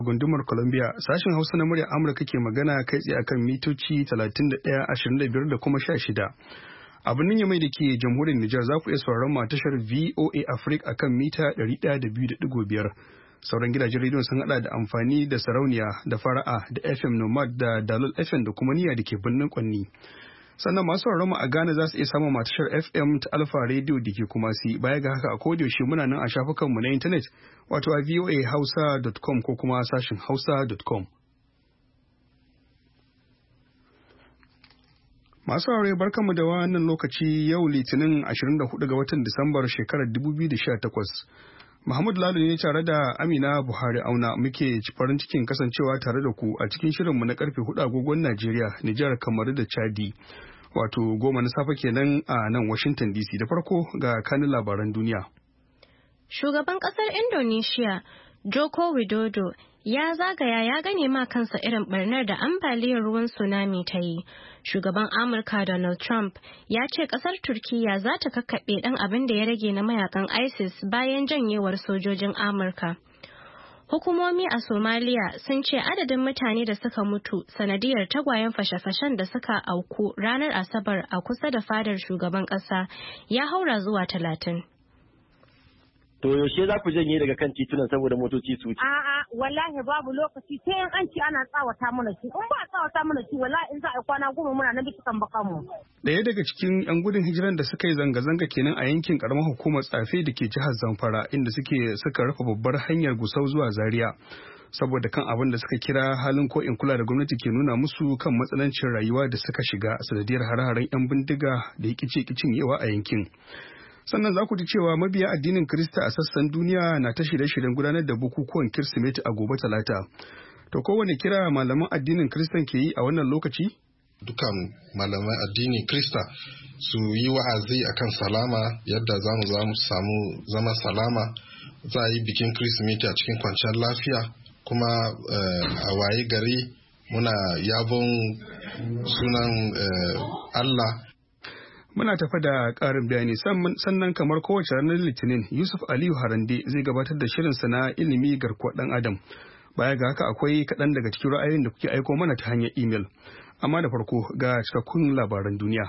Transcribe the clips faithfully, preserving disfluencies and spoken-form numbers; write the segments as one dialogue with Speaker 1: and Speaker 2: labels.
Speaker 1: Gundumar Columbia, sashen Hausa na muryar Amurka ke magana kai tsaye akan mitoci talatin da ɗaya, ashirin da biyar da kuma sha shida. A birnin Yamai da ke jamhuriyar Nijar za ku iya sauraron mu a tashar V O A Africa akan mita ɗari ɗaya da biyu da ɗigo biyar. Sauran gidajen rediyon sun hada da amfani da sarauniya da fara'a da F M Nomad da Dalol F M da kuma niyya da ke birnin Kwanni. Sannan masu sauraron mu a Ghana za su iya samun matashar F M ta Alpha Radio da ke kuma si baya ga haka a kodayaushe muna nan a shafukanmu na intanet wato a voa hausa dot com ko kuma sashin hausa dot com. Masu saurare barkanmu da wannan lokaci yau Litinin ashirin da hudu ga watan Disambar shekarar dubu biyu da sha takwas. Muhammad Lalo ne tare da Amina Buhari Auna muke farin cikin kasancewa tare da ku a cikin shirinmu na karfe hudu agogon Najeriya, Nijar, Kamaru da Chadi. Wato goma na safe kenan a nan Washington D C. Da farko ga kanin labaran duniya.
Speaker 2: Shugaban kasar Indonesia, Joko Widodo, ya zagaya ya gane ma kansa irin barnar da ambaliyar ruwan tsunami ta yi. Shugaban Amurka Donald Trump ya ce kasar Turkiyya za ta kakkaɓe ɗan abin da ya rage na mayakan ISIS bayan janyewar sojojin Amurka. Hukumomi a Somalia sun ce adadin mutane da suka mutu sanadiyar tagwayen fashe-fashen da suka auku ranar Asabar a kusa da fadar shugaban ƙasa ya haura zuwa talatin.
Speaker 3: To yaushe za ku janye daga kan titunan saboda motoci su wuce?
Speaker 4: A'a, wallahi babu lokaci sai in an ci ana tsawata mana shi. In ba tsawata mana shi wallahi in za a kwana goma muna na bisa kan bakanmu.
Speaker 1: Daya daga cikin 'yan gudun hijiran da suka yi zanga-zanga kenan a yankin karamar hukumar Tsafe da ke jihar Zamfara inda suke suka rufe babbar hanyar Gusau zuwa Zaria. Saboda kan abin da suka kira halin ko in kula da gwamnati ke nuna musu kan matsanancin rayuwa da suka shiga a sanadiyar hare-haren 'yan bindiga da ya kice kicin yawa a yankin. Sannan za ku ji cewa mabiya addinin Kirista a sassan duniya na ta shirye-shiryen gudanar da bukukuwan Kirsimeti a gobe Talata. To kowane kira malaman addinin Kiristan ke yi a wannan lokaci?
Speaker 5: Dukan malaman addinin Kirista su yi wa'azi akan salama yadda za mu samu zama salama, za a yi bikin Kirsimeti a cikin kwanciyar lafiya kuma uh, a waye gari muna yabon sunan uh, Allah.
Speaker 1: Muna tafa da ƙarin bayani sannan kamar kowace ranar Litinin Yusuf Aliyu Harande zai gabatar da shirinsa na ilimi garkuwar ɗan Adam. Baya ga haka akwai kaɗan daga cikin ra'ayoyin da kuke aiko mana ta hanyar imel. Amma da farko ga cikakkun labaran duniya.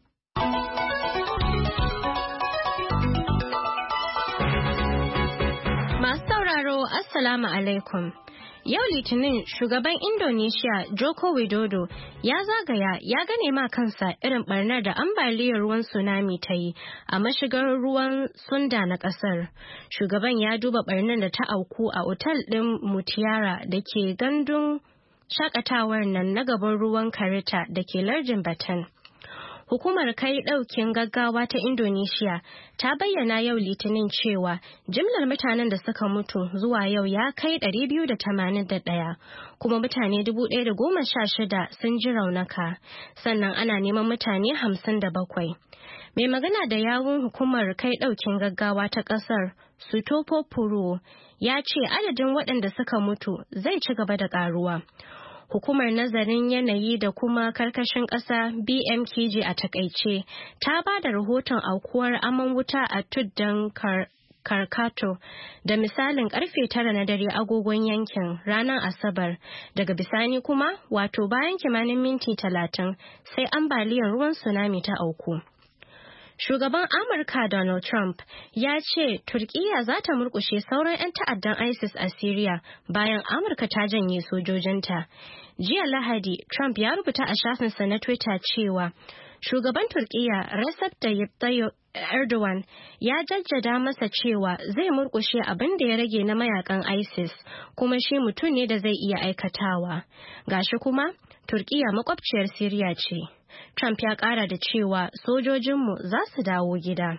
Speaker 2: Masu sauraro, Assalamu alaikum. Yau Litinin shugaban Indonesia Joko Widodo ya zagaya ya gane ma kansa irin barnar da ambaliyar ruwan tsunami ta yi a mashigar ruwan Sunda na kasar. Shugaban ya duba barnar da ta auku a otal ɗin Mutiara da ke gandun shakatawar nan na gaban ruwan Karita da ke lardin Bataan. Hukumar kai ɗaukin gaggawa ta Indonesia ta bayyana yau Litinin cewa jimlar mutanen da suka mutu zuwa yau ya kai ɗari biyu da tamanin da ɗaya, kuma mutane dubu ɗaya da goma sha shida sun ji raunaka, sannan ana neman mutane hamsin da bakwai. Mai magana da yawun hukumar kai ɗaukin gaggawa ta ƙasar, Sutopo Purwo, ya ce adadin waɗanda suka mutu zai ci gaba da ƙaruwa. Hukumar nazarin yanayi da kuma karkashin ƙasa B M K G a takaice ta ba da rahoton aukuwar aman wuta a tuddan kar Karkato da misalin karfe tara na dare agogon yankin ranar Asabar. Daga bisani kuma wato bayan kimanin minti talatin sai ambaliyar ruwan tsunami ta auku. Shugaban Amurka Donald Trump ya ce Turkiyya za ta murkushe sauran 'yan ta'addan ISIS a Syria bayan Amurka ta janye sojojinta. Jiya Lahadi, Trump ya rubuta a shafinsa na Twitter cewa shugaban Turkiyya Recep Tayyip Erdogan ya jaddada masa cewa zai murkushe abin da ya rage na mayakan ISIS kuma shi mutum ne da zai iya aikatawa. Gashi kuma, Turkiyya makwabciyar Syria ce. Trump ya ƙara da cewa sojojinmu za su dawo gida.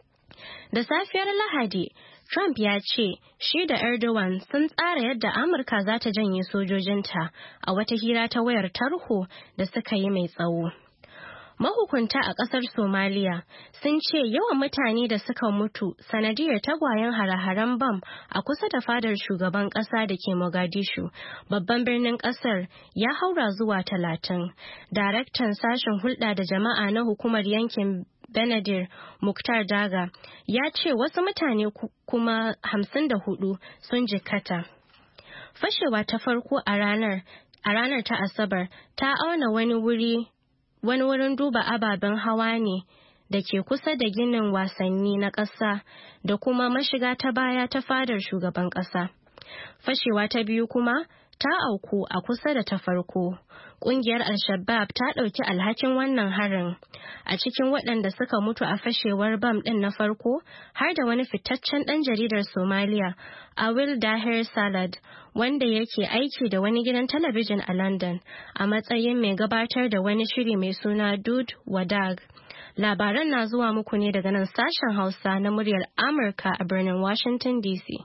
Speaker 2: Da safiyar Lahadi, Trump ya ce shi da Erdogan sun tsara yadda Amurka za ta janye sojojinta a wata hira ta wayar tarho da suka yi mai tsawo. Mahukunta a ƙasar Somaliya sun ce yawan mutane da suka mutu sanadiyar tagwayen hare-haren bam a kusa da fadar shugaban ƙasa da ke Mogadishu, babban birnin ƙasar, ya haura zuwa talatin. Daraktan sashen hulɗa da jama'a na hukumar yankin Benadir Muktar Daga ya ce wasu mutane kuma hamsin da hudu sun jikkata. Fashewa ta farko a ranar a ranar ta Asabar ta auna wani wuri wani wurin duba ababen hawa ne da ke kusa da ginin wasanni na ƙasa da kuma mashiga ta baya ta fadar shugaban ƙasa. Fashewa ta biyu kuma ta auku a kusa da ta farko. Ƙungiyar Al-Shabaab ta ɗauki alhakin wannan harin. A cikin waɗanda suka mutu a fashewar bam ɗin na farko har da wani fitaccen ɗan jaridar Somalia, Awil Dahir Salad, wanda yake aiki da wani gidan talabijin a London a matsayin mai gabatar da wani shiri mai suna Dude Wadag. Labaran na zuwa muku ne daga nan sashen Hausa na muryar Amurka a birnin Washington D C.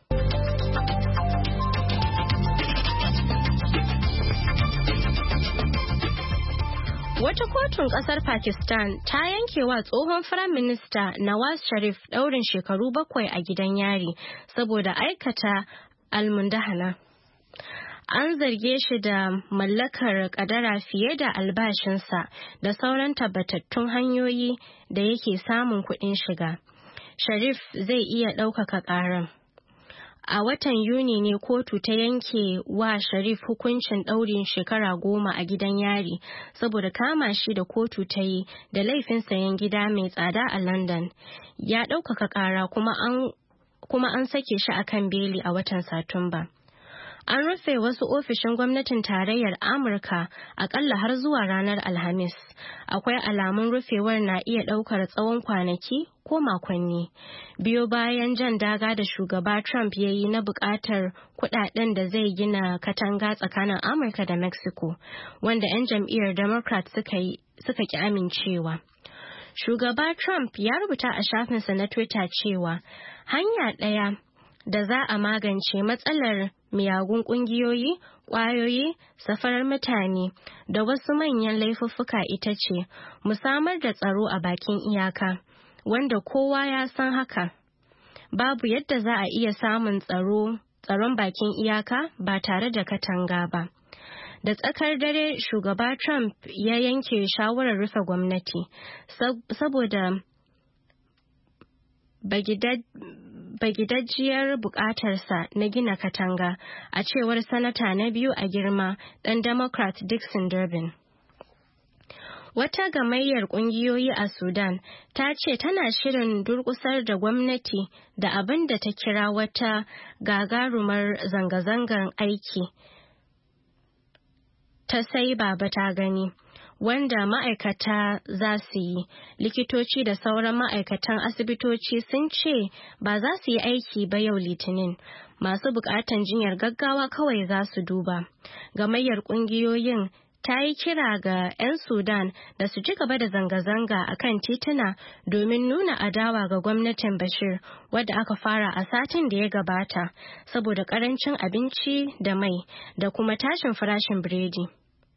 Speaker 2: Wata kotun kasar Pakistan ta yanke wa tsohon Firaminista Nawaz Sharif ɗaurin shekaru bakwai a gidan yari saboda aikata almundahana. An zarge shi da mallakar kadara fiye da albashinsa da sauran tabbatattun hanyoyi da yake samun kuɗin shiga. Sharif zai iya ɗaukaka ƙaran. A watan Yuni ne kotu ta yanke wa Sharif hukuncin ɗaurin shekara goma a gidan yari saboda kama shi da kotu ta yi da laifin sayan gida mai tsada a London. Ya ɗaukaka ƙara kuma an, kuma an sake shi akan beli a watan Satumba. An rufe wasu ofishin gwamnatin tarayyar Amurka akalla har zuwa ranar Alhamis. Akwai alamun rufewar na iya ɗaukar tsawon kwanaki ko makonni. Biyo bayan jan daga da shugaba Trump ya yi na buƙatar kuɗaɗen da zai gina katanga tsakanin Amurka da Mexico, wanda 'yan jam'iyyar Democrat suka yi suka ki amincewa. Shugaba Trump ya rubuta a shafinsa na Twitter cewa hanya ɗaya da za a magance matsalar miyagun ƙungiyoyi, ƙwayoyi, safarar mutane da wasu manyan laifuffuka ita ce mu samar da tsaro a bakin iyaka, wanda kowa ya san haka. Babu yadda za a iya samun tsaro tsaron bakin iyaka ba tare da katanga ba. Da tsakar dare shugaba Trump ya yanke shawarar rufe gwamnati saboda bagidajiyar bukatarsa na gina katanga, a cewar sanata na biyu a girma ɗan Democrat Dixon Durbin. Wata gamayyar ƙungiyoyi a Sudan ta ce tana shirin durƙusar da gwamnati da abin da ta kira wata gagarumar zanga-zangar aiki ta sai baba ta gani, wanda ma'aikata za su yi. Likitoci da sauran ma'aikatan asibitoci sun ce ba za su yi aiki ba yau Litinin. Masu bukatan jinyar gaggawa kawai za su duba. Gamayyar kungiyoyin ta yi kira ga 'yan Sudan da su ci gaba da zanga-zanga a kan tituna domin nuna adawa ga gwamnatin Bashir, wadda aka fara a satin da ya gabata saboda karancin abinci da mai da kuma tashin farashin biredi.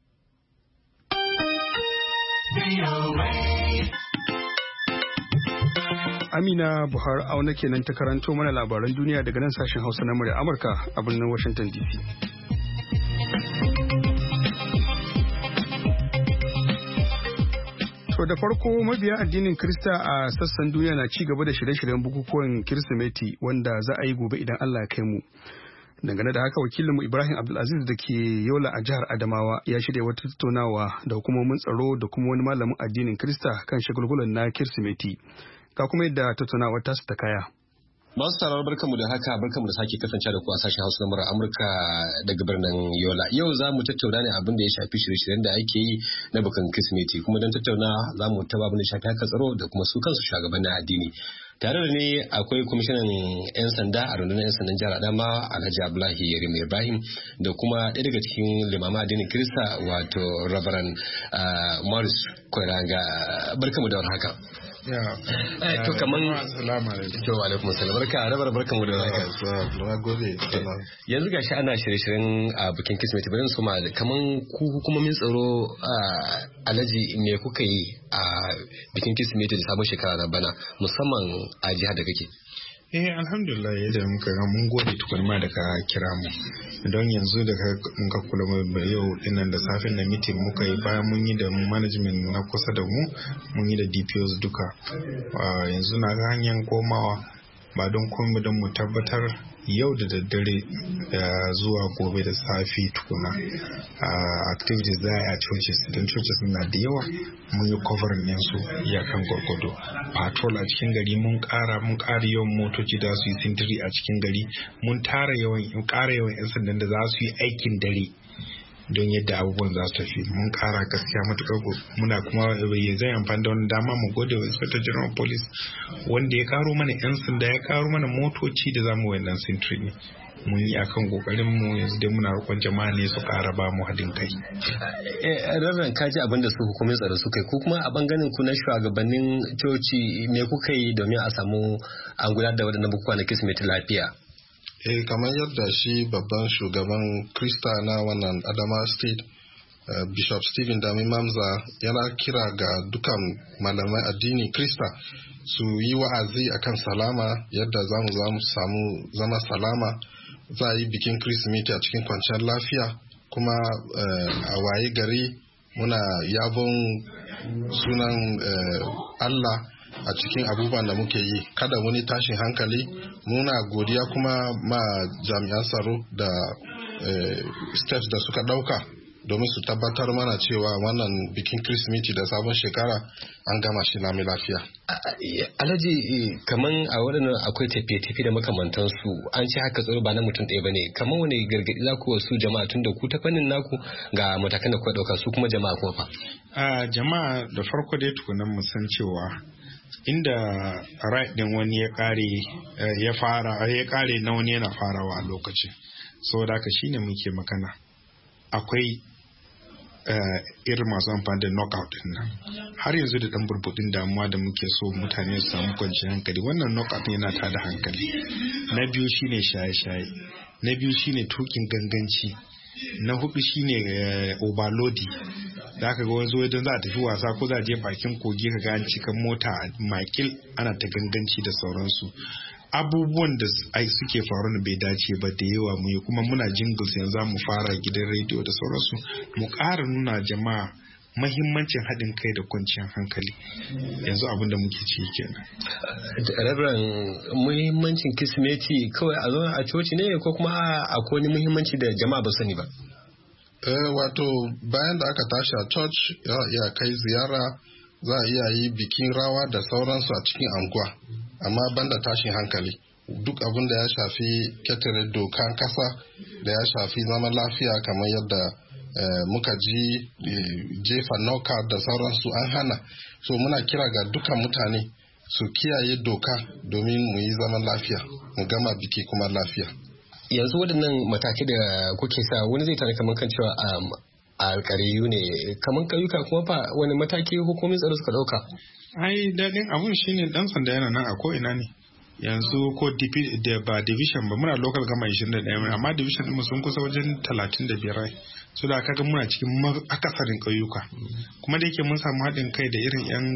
Speaker 1: Amina Buhari auna kenan ta karanto mana labaran duniya daga nan sashen Hausa na murya Amurka a birnin Washington D C. To da farko mabiya addinin Kirista a sassan duniya na ci gaba da shirye-shiryen bukukuwan Kirsimeti wanda za a yi gobe idan Allah ya kai mu. Dangane da haka wakilinmu Ibrahim Abdulaziz da ke Yola a jihar Adamawa ya shirya wata tattaunawa da hukumomin tsaro da kuma wani malamin addinin Kirista kan shagulgulan na Kirsimeti. Ga kuma yadda tattaunawar tasu ta kaya.
Speaker 6: Masu tarar barkanmu da haka barkanmu da sake kasance da ku a sashen Hausa na murar Amurka daga birnin Yola. Yau za mu tattauna ne abin da ya shafi shirye-shiryen da ake yi na bukan Kirsimeti, kuma don tattauna za mu taba abin da ya shafi haka tsaro da kuma su kansu shugabannin addini. Tare da ni akwai kwamishinan 'yan sanda a rundunar 'yan sandan jihar Adamawa Alhaji Abdullahi Yerima Ibrahim da kuma ɗaya daga cikin limaman addinin Kirista wato Reverend Morris Koiranga. Barkanmu da warhaka.
Speaker 5: Ya,
Speaker 6: to kaman
Speaker 5: assalamu alaikum.
Speaker 6: To alaikum assalam. Barka, rabar barkanmu da warhaka.
Speaker 5: Na gode.
Speaker 6: Yanzu gashi ana shirye-shiryen a bikin Kirsimeti, bari su ma kaman ku hukumomin tsaro Alhaji me kuka yi a bikin Kirsimeti da sabon shekara na bana musamman a jihar da kake?
Speaker 5: Eh alhamdulillah yadda muka ga mun gode tukunma da ka kira mu don yanzu da muka kula mu yau dinnan da safin da meeting muka yi bayan mun yi da management na kusa da mu mun yi da D P Os duka yanzu na ga hanyar komawa ba don komai don mu tabbatar
Speaker 7: yau da daddare zuwa gobe da safe tukuna activities za a churches don churches na da yawa mun yi covering ɗinsu iyakan gwargwado. Patrol a cikin gari mun ƙara mun ƙara yawan motoci da su yi sintiri a cikin gari, mun tara yawan ƙara yawan 'yan sandan da za su yi aikin dare don yadda abubuwan za su tafi. Mun kara gaskiya matuƙar muna kuma zai amfani da wani dama mu gode wa Inspector General Police wanda ya karo mana 'yan sanda, ya karo mana motoci da zamu wayannan sintiri ne. Mun yi akan kokarin mu, yanzu dai muna roƙon jama'a ne su ƙara ba mu haɗin kai.
Speaker 6: Rarran kaji abin da su hukumin tsaro suka yi, ko kuma a bangaren ku na shugabannin coci me kuka yi domin a samu an gudanar da waɗannan bukukuwa na Kirsimeti lafiya?
Speaker 5: Eh, kamar yadda shi babban shugaban Krista na wannan Adamawa State, uh, Bishop Stephen Dami Mamza, yana kira ga dukan malamai addini Krista su yi wa'azi akan salama, yadda za mu samu zama salama, za a yi bikin Kirsimeti a cikin kwanciyar lafiya, kuma uh, a waye gari muna yabon sunan uh, Allah a cikin abubuwan da muke yi, kada wani tashin hankali. Muna godiya kuma ma jami'an tsaro da eh, steps da suka dauka domin su tabbatar mana cewa wannan bikin Kirsimeti da sabon shekara an gama shi lami lafiya.
Speaker 6: Alhaji, kaman a waɗannan akwai tafiye-tafiye da makamantansu, an ce haka tsaro ba na mutum ɗaya ba ne, kamar wani gargaɗi za ku wasu jama'a tun da ku ta fannin naku ga matakan da kuka ɗauka, su kuma jama'a kuma fa?
Speaker 7: Jama'a da farko dai tukunan mu san cewa inda right din wani ya kare ya fara ya kare na wani yana farawa a lokacin, saboda haka shine muke magana. Akwai irin masu amfani da knockout din nan har yanzu da dan burbudin damuwa da muke so mutane su samu kwanciyar hankali. Wannan knockout yana tada hankali. Na biyu shine shaye-shaye, na biyu shine tukin ganganci, na hudu shine overloading. Da aka ga wani zo idan za a tafi wasa ko za a je bakin kogi ka ga an cika mota makil ana ta ganganci da sauransu. Abubuwan da suke faru bai dace ba da yawa mu yi, kuma muna jingles yanzu za mu fara gidan rediyo da sauransu mu ƙara nuna jama'a mahimmancin haɗin kai da kwanciyar hankali. Yanzu abin da muke ciki kenan.
Speaker 6: Rabran, muhimmancin Kirsimeti kawai a zo a coci ne ko kuma akwai wani muhimmanci da jama'a ba sani ba?
Speaker 5: Eh, wato bayan da aka tashi a church ya iya kai ziyara, za a iya yi bikin rawa da sauransu a cikin anguwa, amma banda tashin hankali. Duk abin da ya shafi ketare dokan kasa da ya shafi zaman lafiya kamar yadda eh, muka ji eh, jefa knockout da sauransu an hana. So muna kira ga dukan mutane su kiyaye doka domin mu yi zaman lafiya, mu gama biki kuma lafiya.
Speaker 6: Yanzu waɗannan matakai da kuke sa wani zai tare kamar kan cewa a alƙariyu ne, kamar ƙauyuka kuma fa wani mataki hukumin tsaro suka ɗauka?
Speaker 7: Ai daɗin abun shine ɗan sanda yana nan a ko'ina ne. Yanzu ko da ba division ba, muna local gama ishirin da ɗaya, amma division ɗin sun kusa wajen talatin da biyar. So da kaga muna cikin akasarin ƙauyuka. Kuma da yake mun samu haɗin kai da irin 'yan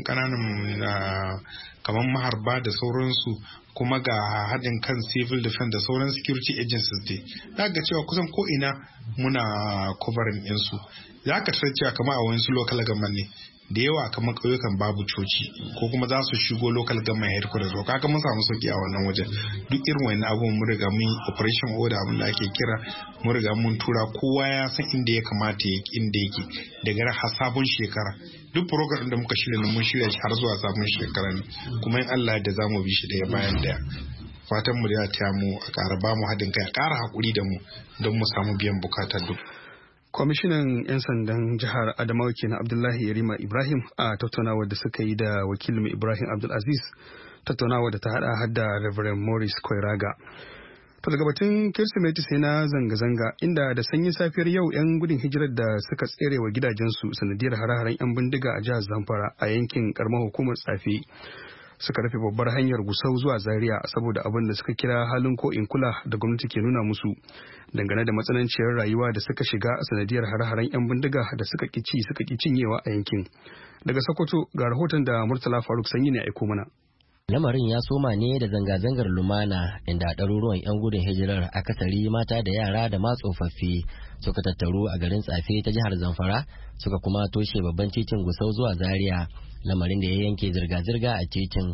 Speaker 7: ƙananan kamar maharba da sauransu, kuma ga haɗin kan civil defense da sauran security agencies dai, za ga cewa kusan ko ina muna covering ɗinsu. Za ka tarar cewa kamar a wasu local government ne da yawa kamar ƙauyukan babu coci, ko kuma za su shigo local government headquarters, ko kaga mun samu sauki a wannan wajen. Duk irin wani abubuwan mun riga mun operation order abin da ake kira, mun riga mun tura, kowa ya san inda ya kamata ya inda yake daga har sabon shekara. Duk program da muka shirya mun shirya shi har zuwa sabon shekara ne, kuma in Allah da za mu bi shi daya bayan daya. Fatan mu da ya taya mu a ƙara ba mu haɗin kai, a ƙara haƙuri da mu don mu samu biyan bukatar duk.
Speaker 1: Kwamishinan 'yan sandan jihar Adamawa kenan Abdullahi Yarima Ibrahim a tattaunawar da suka yi da wakilin Ibrahim Abdulaziz, tattaunawar da ta hada hadda Reverend Morris Koiraga. To daga batun Kirsimeti sai na zanga-zanga, inda da sanyin safiyar yau 'yan gudun hijirar da suka tsere wa gidajensu sanadiyar hare-haren 'yan bindiga a jihar Zamfara a yankin karamar hukumar Tsafe suka rufe babbar hanyar Gusau zuwa Zaria saboda abin da suka kira halin ko in kula da gwamnati ke nuna musu dangane da matsananciyar rayuwa da suka shiga a sanadiyar hare-haren 'yan bindiga da suka kici suka ki cinyewa a yankin. Daga Sokoto ga rahoton da Murtala Faruk Sanyi ne aiko mana.
Speaker 8: Lamarin ya soma ne da zanga-zangar lumana, inda ɗaruruwan 'yan gudun hijirar akasari mata da yara da ma tsofaffi suka tattaru a garin Tsafe ta jihar Zamfara, suka kuma toshe babban titin Gusau zuwa Zaria, lamarin da ya yanke zirga-zirga a titin.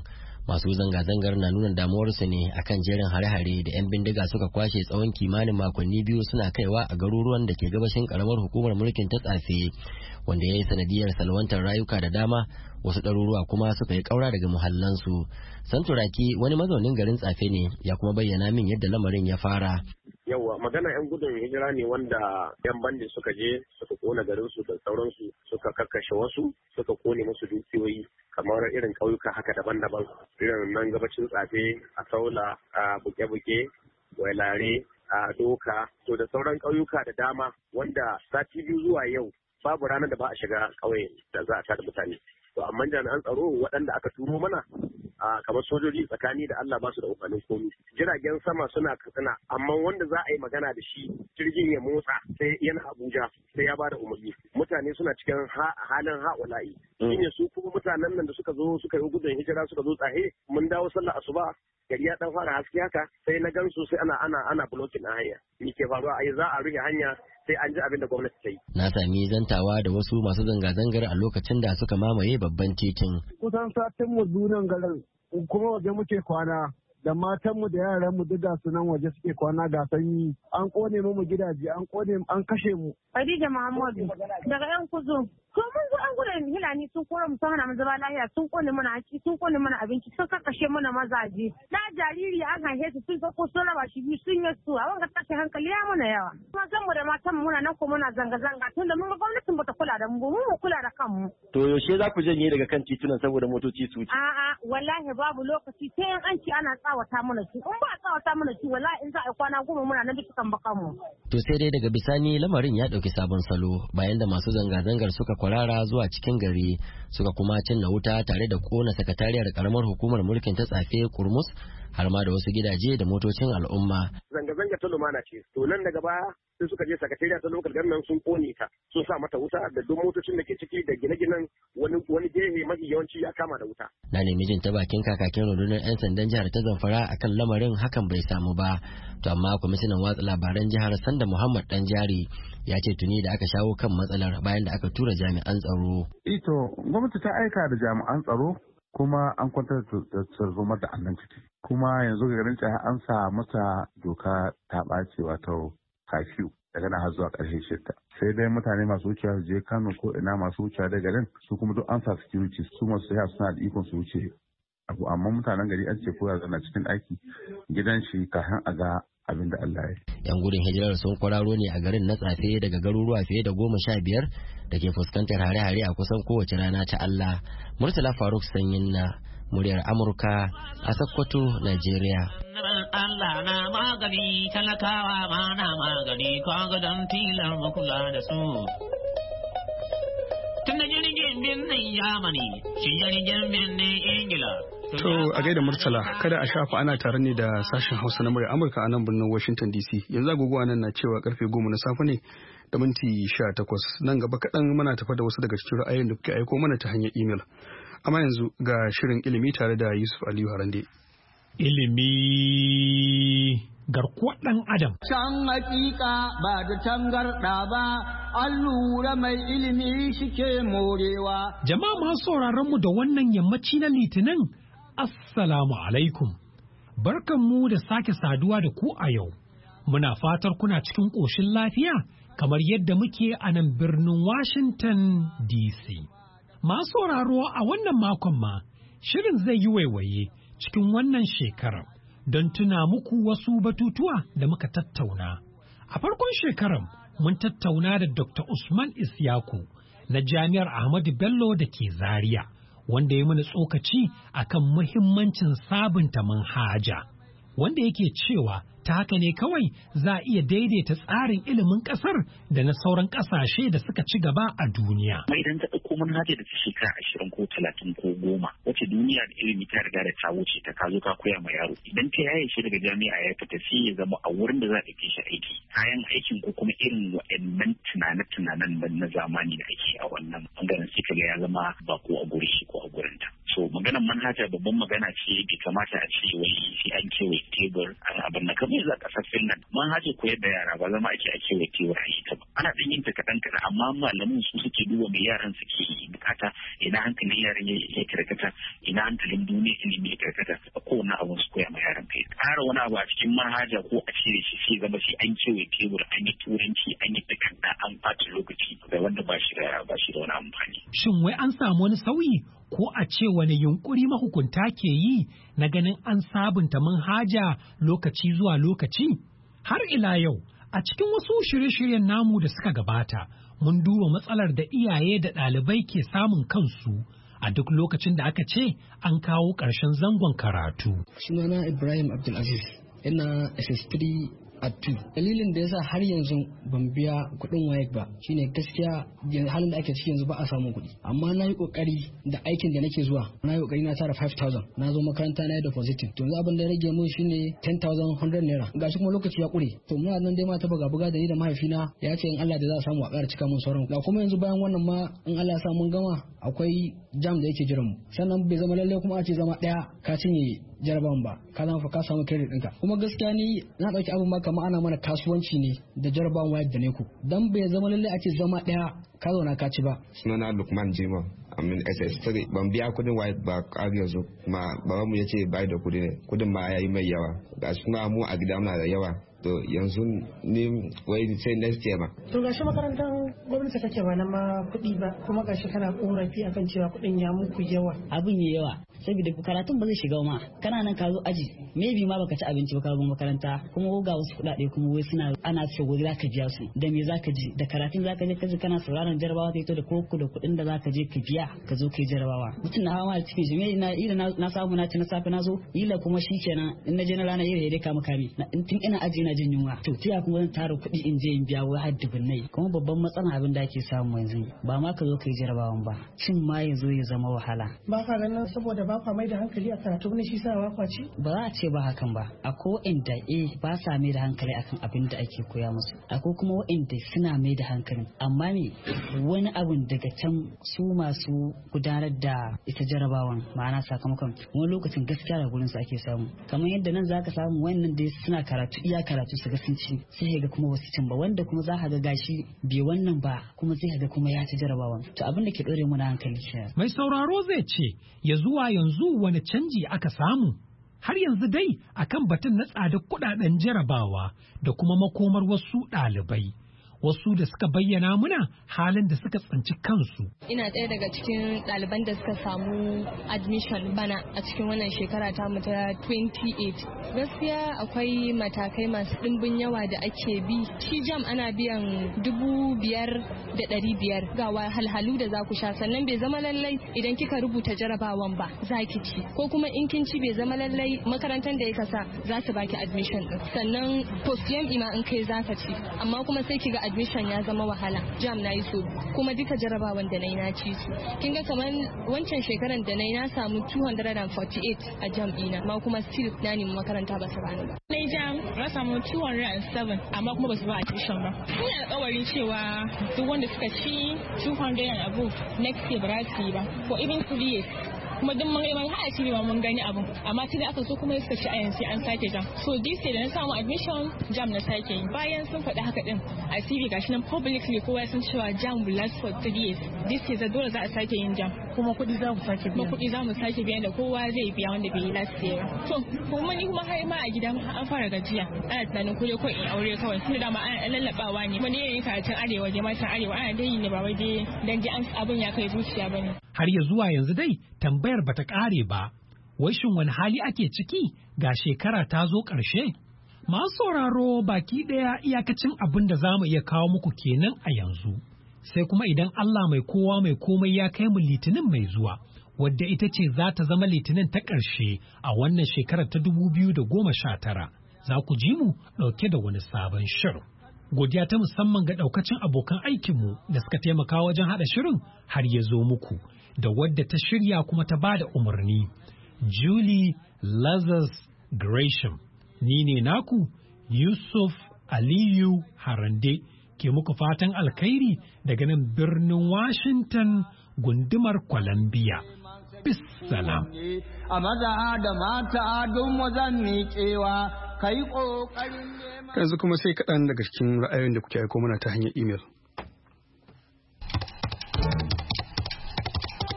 Speaker 8: Masu zanga-zangar na nuna damuwarsu ne akan jerin hare-hare da 'yan bindiga suka kwashe tsawon kimanin makonni biyu suna kaiwa a garuruwan da ke gabashin karamar hukumar mulkin ta Tsafe, wanda ya yi sanadiyar salwantar rayuka da dama, wasu ɗaruruwa kuma suka yi ƙaura daga muhallansu. Santuraki wani mazaunin garin Tsafe ne ya kuma bayyana min yadda lamarin ya fara.
Speaker 9: Yawwa magana 'yan gudun hijira ne wanda 'yan bandi suka je suka kona garinsu da sauransu, suka kakkashe wasu, suka kone musu dukiyoyi kamar irin ƙauyuka haka daban-daban, irin nan gabacin Tsafe, a Saula, a Buke-Buke, Wailare, a Doka, to da sauran ƙauyuka da dama wanda sati biyu zuwa yau babu ranar da ba a shiga ƙauye da za a tada mutane. To amma jami'an tsaro waɗanda aka turo mana a kamar sojoji tsakani da Allah ba su da amfanin komi. Jiragen sama suna Katsina, amma wanda za a yi magana da shi jirgin ya motsa sai yana Abuja sai ya bada umarni. Mutane suna cikin halin ha'ula'i. Shine su kuma mutanen nan da suka zo suka yi gudun hijira suka zo tsahe, mun dawo sallar asuba gari ya dan fara haske haka sai na gansu sai ana ana ana blocking na hanya. Me ke faruwa ai za a rufe hanya sai an ji abin da gwamnati ta yi.
Speaker 8: Na sami zantawa da wasu masu zanga-zangar a lokacin da suka mamaye babban titin.
Speaker 10: Kusan satin mu dunan garin kuma waje muke kwana da matanmu da yaranmu duk ga sunan waje suke kwana ga sanyi. An kone mu gidaje, an kone an kashe mu.
Speaker 4: Khadija Muhammadu daga yan kuzo. To mun zo an gudun hilani sun kora mu sun hana mu zama lafiya, sun kone mana haci, sun kone mana abinci, sun kakkashe mana mazaje. Da jariri an haife su sun sako sun raba shi biyu sun yi su a wanga tashi hankali ya mana yawa. Mazan mu da matan mu muna nan ko muna zanga-zanga tunda mun ga gwamnatin bata kula da mu, mu mu kula da kanmu.
Speaker 3: To yaushe za ku janye daga kan titunan saboda motoci su wuce?
Speaker 4: A'a wallahi babu lokaci sai an ci ana tsawata mana ci. In ba tsawata mana ci wallahi in za a kwana goma muna nan bisa kan bakan mu.
Speaker 8: To sai dai daga bisani lamarin ya dauki sabon salo bayan da masu zanga-zangar suka kwarara zuwa cikin gari suka kuma cinna wuta tare da kona sakatariyar karamar hukumar mulkin ta Tsafe kurmus har ma da wasu gidaje da motocin al'umma.
Speaker 9: Zanga-zanga ta lumana ce, to nan daga baya sai suka je sakatariya ta lokal gannan sun kone ta, sun sa mata wuta da duk motocin da ke ciki da gine-ginen wani wani gehe mafi yawanci ya kama da wuta.
Speaker 8: Na nemi jin ta bakin kakakin rundunar 'yan sandan jihar ta Zamfara akan lamarin hakan bai samu ba, to amma kwamishinan watsa labaran jihar Sanda Muhammad Danjari ya ce tuni da aka shawo kan matsalar bayan da aka tura jami'an tsaro.
Speaker 11: Ito gwamnati ta aika da jami'an tsaro kuma an kwantar da tarzoma da annan ciki. Kuma yanzu ga garin tsaya an sa mata doka ta ɓace wato kafiyu daga nan har zuwa ƙarshe shidda. Sai dai mutane masu wucewa su je Kano ko ina masu wucewa da garin su kuma duk an sa security su masu yaya suna da ikon su wuce abu, amma mutanen gari an ce koya zana cikin aiki gidan shi kafin a ga abin da Allah ya yi.
Speaker 8: Yan gudun hijirar sun kwararo ne a garin na Tsafe daga garuruwa fiye da goma sha biyar da ke fuskantar hare-hare a kusan kowace rana ta Allah. Murtala Faruk Sanyin na muryar Amurka a Sokoto, Najeriya.
Speaker 12: Allah na magani, talakawa ma na magani, kaga don tilar makula da su. Tun da jirgin birnin Yamani, shi jirgin birnin Ingila.
Speaker 1: To a gaida Murtala, kada a shafa ana tare ne da sashen Hausa na murya Amurka a nan birnin Washington D C. Yanzu agogo nan na cewa karfe goma na safe ne da minti sha takwas. Nan gaba kaɗan muna tafa da wasu daga cikin ra'ayoyin da kuke aiko mana ta hanyar imel. Amma yanzu ga shirin ilimi tare da Yusuf Aliyu Harande.
Speaker 13: Ilimi garkuwar ɗan Adam.
Speaker 14: Can hakika ba da tangarɗa ba, an lura mai ilimi shike morewa.
Speaker 13: Jama'a masu sauraron mu da wannan yammaci na Litinin, Assalamu alaikum. Barkanmu da sake saduwa da ku a yau. Muna fatar kuna cikin ƙoshin lafiya kamar yadda muke a nan birnin Washington D C. Masu sauraro a wannan makon ma, shirin zai yi waiwaye cikin wannan shekarar don tuna muku wasu batutuwa da muka tattauna. A farkon shekarar mun tattauna da Doctor Usman Isyaku na Jami'ar Ahmadu Bello da ke Zaria, wanda ya mana tsokaci akan muhimmancin sabunta manhaja, wanda yake cewa ta haka ne kawai za a iya daidaita tsarin ilimin ƙasar da na sauran ƙasashe da suka ci gaba a duniya.
Speaker 15: Mai idan ta ɗauko manhaja da ta shekara ashirin ko talatin ko goma, wacce duniya da ilimi ta riga da ta wuce ta ka zo ka koya ma yaro. Idan ta yaye shi daga jami'a ya fita sai ya zama a wurin da za a ɗauke shi aiki. Kayan aikin ko kuma irin waɗannan tunane-tunanen na zamani da ake a wannan bangaren sai kaga ya zama bako a guri shi ko a gurin ta. So maganar manhaja babban magana ce bai kamata a ce wai sai an kewaye tebur a abin na kamar za kasar Finland manhaja koyar da yara ba zama ake a kewaye tebur a yi ta ba. Ana ɗan yin ta kaɗan kaɗan amma malamin su suke duba mai yaran suke bukata ina hankalin yaran ya karkata ina hankalin duniya ilimi ya karkata a kowane abu su koya ma yaran kai ƙara wani abu a cikin manhaja ko a cire shi sai zama sai an kewaye tebur an yi turanci an yi takarda an ɓata lokaci da wanda ba shi da ba shi da wani amfani.
Speaker 13: Shin wai an samu wani sauyi ko a ce wani yunkuri mahukunta ke yi na ganin an sabunta manhaja lokaci zuwa lokaci? Har ila yau a cikin wasu shirye-shiryen namu da suka gabata mun duba matsalar da iyaye da ɗalibai ke samun kansu a duk lokacin da aka ce an kawo ƙarshen zangon karatu.
Speaker 16: Sunana Ibrahim Abdulaziz, ina S S three a two. Dalilin da yasa har yanzu ban biya kuɗin wayek ba shine gaskiya halin da ake ciki yanzu ba a samun kuɗi. Amma na yi ƙoƙari da aikin da nake zuwa, na yi ƙoƙari na tara five thousand. Na zo makaranta na yi depositing. To yanzu abin da ya rage mun shine ten thousand one hundred naira. Gashi kuma lokaci ya ƙure. To muna nan dai ma ta buga buga da ni da mahaifina ya ce in Allah da za a samu a ƙara cika mun sauran. Da kuma yanzu bayan wannan ma in Allah ya sa mun gama akwai jam da yake jiran mu. Sannan bai zama lalle kuma a ce zama ɗaya ka cinye jarabawan ba ka zama fa ka samu credit ɗinka. Kuma gaskiya ni na ɗauki abin ma kamar ana mana kasuwanci ne da jarabawan wayar da neko dan bai zama lalle ake zama daya ka zauna ka ci ba.
Speaker 17: Sunana Lukman Jima amin S S three ban biya kudin wayar ba har yanzu kuma babanmu ya ce bai da kudi ne kudin ma yayi mai yawa ga suna mu a gida muna da yawa to yanzu ni wai sai next year ma.
Speaker 18: To gashi makarantar gwamnati kake ba na ma kuɗi ba kuma gashi kana korafi akan cewa kuɗin ya muku yawa.
Speaker 19: Abin ya yawa saboda karatun ba zai shiga ma kana nan ka zo aji maybe ma baka ci abinci ba ka zo makaranta kuma ga wasu kuɗaɗe kuma wai suna ana so gobe zaka biya su da me zaka ji da karatun zaka je kaji kana sauraron jarabawa ta ito da koko da kuɗin da zaka je ka biya ka zo kai jarabawa mutum na hawa cikin shi me ina ila na samu na ci na safe na zo ila kuma shikenan in na je na rana ila ya dai kama kame tun ina aji ina jin yunwa to tiya kuma zan tara kuɗi in je in biya wai har dubunnai kuma babban matsalan abin da ake samu yanzu ba ma ka zo kai jarabawan ba cin ma ya zo ya zama wahala
Speaker 18: ba ka ganin saboda ba ka mai da hankali a karatu ne shi sa ba kwa ci
Speaker 19: ba za a ce ba hakan ba akwai inda eh ba sa mai da hankali akan abin da ake koya musu akwai kuma wa'inda suna mai da hankali amma ne wani abun daga can su masu gudanar da ita jarabawan ma'ana sakamakon wani lokacin gaskiya da gurin su ake samu kamar yadda nan zaka samu wannan da suna karatu iya karatu su ga sun ci sai ga kuma wasu cin ba wanda kuma za ka ga gashi bai wannan ba kuma sai ga kuma ya ci jarabawan to abin da ke dore mu na hankali shi
Speaker 13: mai sauraro zai ce ya zuwa yanzu wani canji aka samu har yanzu dai akan batun na tsadar kudaden jarabawa da kuma makomar wasu ɗalibai. Wasu da suka bayyana muna halin da suka tsinci kansu.
Speaker 20: Ina ɗaya daga cikin ɗaliban da suka samu admission bana a cikin wannan shekara ta mu ta twenty-eight. Gaskiya akwai matakai masu ɗimbin yawa da ake bi. Shi jam ana biyan dubu biyar da ɗari biyar ga wahalhalu da za ku sha sannan bai zama lallai idan kika rubuta jarabawan ba za ki ci ko kuma in kin ci bai zama lallai makarantar da ya kasa za su baki admission ɗin sannan post yam ima in kai za ka ci amma kuma sai ki ga admission ya zama wahala jam na yi so kuma duka jarabawan da na yi na ci su kin ga kamar wancan shekaran da na yi na samu two hundred forty-eight a jam ɗina ma kuma still na nemi makaranta ba su bani ba
Speaker 21: na jam na samu two hundred seven amma kuma ba su ba admission ba ina alƙawarin cewa duk wanda suka ci two hundred and above next year ba za su yi ba for even three years kuma duk mun mun haɗa shi ba mun gani abun amma sai da aka so kuma suka ci a yanzu an sake jam so this year da na samu admission jam na sake yi bayan sun faɗi haka din a C V gashi nan publicly kowa sun cewa jam will last for three years this year da dole za a sake yin jam
Speaker 18: kuma kuɗi za mu sake biya
Speaker 21: kuma kuɗi za mu sake biya da kowa zai biya wanda bai yi last year to kuma ni kuma har ma a gida an fara gajiya ana tunanin ko ko in aure kawai tunda dama ana lallabawa ne kuma ne yin karatun arewa dai matan arewa ana dai ne ba wai dai dan ji abin ya kai zuciya bane
Speaker 13: har ya zuwa yanzu dai tambayar bata kare ba wai shin wani hali ake ciki ga shekara ta zo ƙarshe masu sauraro baki ɗaya iyakacin abin da za mu iya kawo muku kenan a yanzu sai kuma idan Allah mai kowa mai komai ya kai mu litinin mai zuwa wadda ita ce za ta zama litinin ta ƙarshe a wannan shekarar ta dubu biyu da goma sha tara za ku ji mu ɗauke da wani sabon shirin. Godiya ta musamman ga ɗaukacin abokan aikinmu da suka taimaka wajen haɗa shirin har ya zo muku da wadda ta shirya kuma ta ba da umarni. Julie Lazarus Gresham, ni ne naku Yusuf Aliyu Harande ke muku fatan alkhairi daga nan birnin Washington gundumar Columbia. Bissalam.
Speaker 14: A maza da mata don wazan miƙewa ka yi ƙoƙarin
Speaker 1: yanzu kuma sai kaɗan daga cikin ra'ayoyin da kuke aiko mana ta hanyar imel.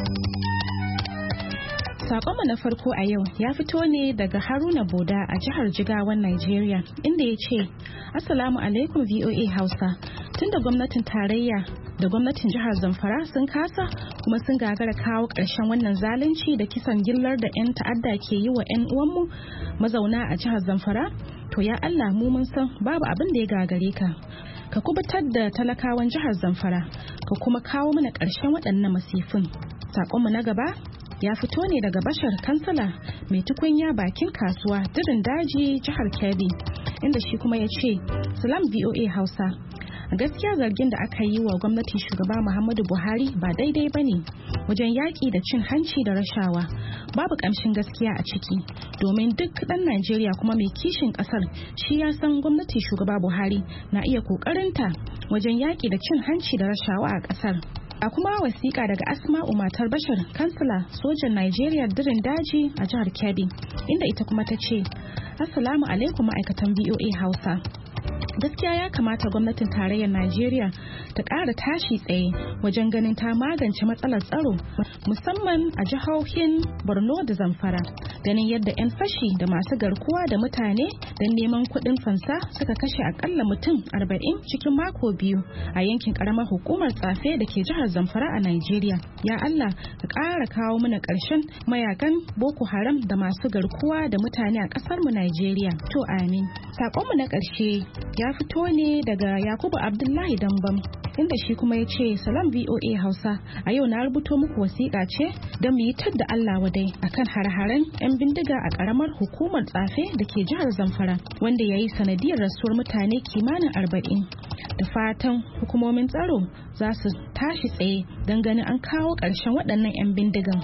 Speaker 2: Sakonmu na farko a yau ya fito ne daga Haruna Boda a jihar Jigawan Nigeria, inda ya ce, Assalamu alaikum V O A Hausa. Tunda gwamnatin tarayya da gwamnatin jihar Zamfara sun kasa kuma sun gagara kawo ƙarshen wannan zalunci da kisan gillar da 'yan ta'adda ke yi wa 'yan uwanmu mazauna a jihar Zamfara, to ya Allah mu mun san babu abin da ya gagare ka. Ka kubutar da talakawan jihar Zamfara, ka kuma kawo mana ƙarshen waɗannan masifin. Sakonmu na gaba ya fito ne daga Bashar Kansala mai tukunya bakin kasuwa dirin daji jihar Kebbi, inda shi kuma ya ce, Salam V O A Hausa. Gaskiya zargin da aka yi wa gwamnati shugaba Muhammadu Buhari ba daidai ba ne wajen yaƙi da cin hanci da rashawa. Babu ƙamshin gaskiya a ciki, domin duk ɗan Najeriya kuma mai kishin ƙasar shi ya san gwamnati shugaba Buhari na iya ƙoƙarinta wajen yaƙi da cin hanci da rashawa a ƙasar. A kuma wasiƙa daga Asma'u matar Bashar Kansala sojan Najeriya dirin daji a jihar Kebbi, inda ita kuma ta ce, Assalamu alaikum ma'aikatan V O A Hausa. Gaskiya ya kamata gwamnatin tarayyar Najeriya ta ƙara tashi tsaye wajen ganin ta magance matsalar tsaro musamman a jihohin Borno da Zamfara, ganin yadda 'yan fashi da masu garkuwa da mutane don neman kuɗin fansa suka kashe akalla mutum arba'in cikin mako biyu a yankin ƙaramar hukumar Tsafe da ke jihar Zamfara a Najeriya. Ya Allah ka ƙara kawo mana ƙarshen mayakan Boko Haram da masu garkuwa da mutane a ƙasarmu Najeriya. To amin. Saƙonmu na ƙarshe ya fito ne daga Yakubu Abdullahi Dambam, inda shi kuma ya ce, Salam V O A Hausa, a yau na rubuto muku wasiƙa ce don mu yi tadda Allah wadai akan har-haren 'yan bindiga a ƙaramar hukumar Tsafe da ke jihar Zamfara, wanda ya yi sanadiyar rasuwar mutane kimanin arba'in. Da fatan hukumomin tsaro za su tashi tsaye don ganin an kawo ƙarshen waɗannan 'yan bindigan.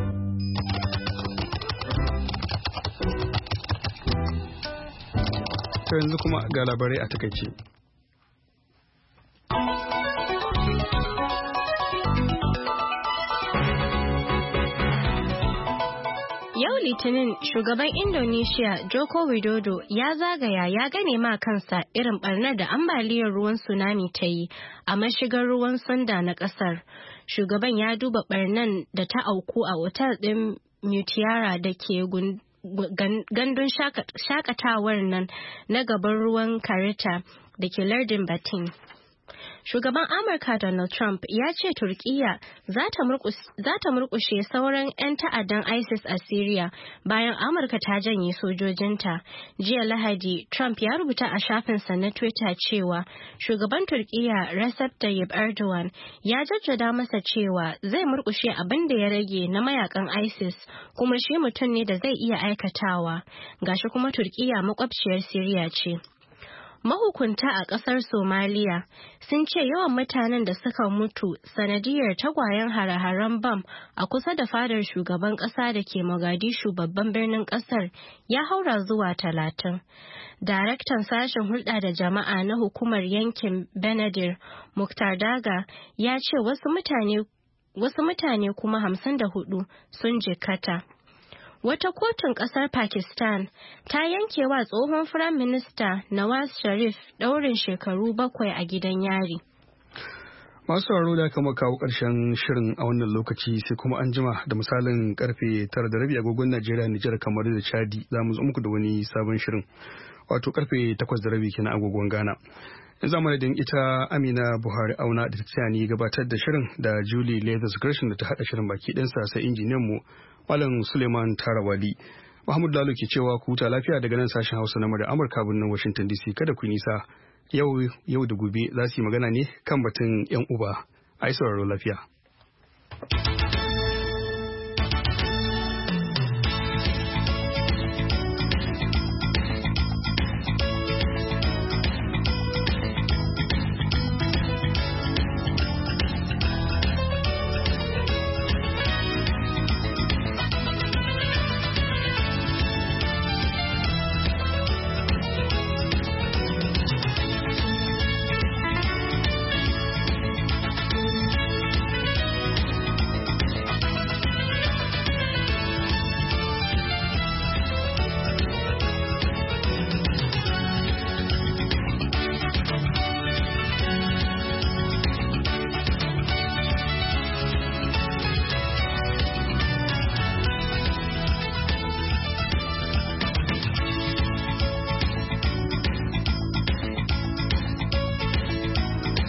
Speaker 1: Yanzu kuma ga labarai a takaice.
Speaker 22: Yau Litinin, shugaban Indonesia Joko Widodo ya zagaya ya gane ma kansa irin barnar da ambaliyar ruwan tsunami ta yi a mashigar ruwan Sunda na kasar. Shugaban ya duba barnan da ta auku a otal ɗin Mutiara da ke gandun shakatawar nan na gaban ruwan Karita da ke lardin Batin. Shugaban Amurka Donald Trump ya ce Turkiyya za ta murkushe sauran 'yan ta'addan ISIS a Syria bayan Amurka ta janye sojojinta. Jiya Lahadi, Trump ya rubuta a shafinsa na Twitter cewa shugaban Turkiyya Recep Tayyip Erdogan ya jaddada masa cewa zai murkushe abin da ya rage na mayakan ISIS, kuma shi mutum ne da zai iya aikatawa. Gashi kuma Turkiyya makwabciyar Syria ce. Mahukunta a ƙasar Somaliya sun ce yawan mutanen da suka mutu sanadiyar tagwayen hare-haren bam a kusa da fadar shugaban ƙasa da ke Mogadishu babban birnin ƙasar ya haura zuwa talatin. Daraktan sashen hulɗa da jama'a na hukumar yankin Benadir, Muktar Daga, ya ce wasu mutane, wasu mutane kuma hamsin da hudu sun jikkata. Wata kotun ƙasar Pakistan ta yanke wa tsohon Firayim Minista Nawaz Sharif ɗaurin shekaru bakwai a gidan yari.
Speaker 1: Masu sauraro da kama kawo ƙarshen shirin a wannan lokaci, sai kuma an jima da misalin karfe tara da rabi agogon Najeriya, Nijar, kamar da Chadi za mu zo muku da wani sabon shirin. Wato karfe takwas da rabi kenan agogon Ghana. Yanzu madadin ita Amina Buhari Auna da ta tsaya ni gabatar da shirin da Julie Leathers Gershon da ta haɗa shirin baki ɗinsa, sai injiniyan mu Malam Suleiman Tarawali. Muhammadu Lalo ke cewa ku huta lafiya daga nan sashen Hausa na murya Amurka birnin Washington D C. Kada ku nisa. Yau yau da gobe za su yi magana ne kan batun 'yan uba. Ai sauraro lafiya.